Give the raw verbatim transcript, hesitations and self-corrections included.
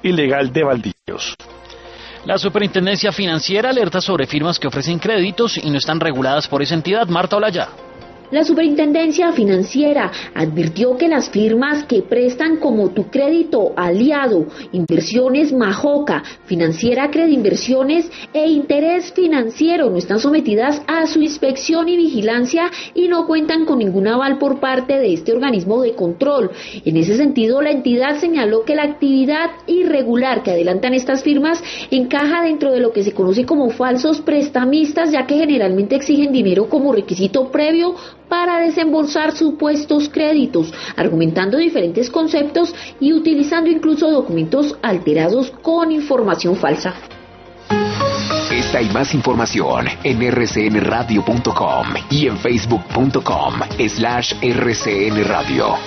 ilegal de baldíos. La Superintendencia Financiera alerta sobre firmas que ofrecen créditos y no están reguladas por esa entidad. Marta Olaya. La Superintendencia Financiera advirtió que las firmas que prestan como Tu Crédito Aliado, Inversiones Majoca, Financiera Credinversiones e Interés Financiero no están sometidas a su inspección y vigilancia y no cuentan con ningún aval por parte de este organismo de control. En ese sentido, la entidad señaló que la actividad irregular que adelantan estas firmas encaja dentro de lo que se conoce como falsos prestamistas, ya que generalmente exigen dinero como requisito previo para desembolsar supuestos créditos, argumentando diferentes conceptos y utilizando incluso documentos alterados con información falsa. Esta y más información en erre ce ene radio punto com y en facebook punto com slash erre ce ene radio.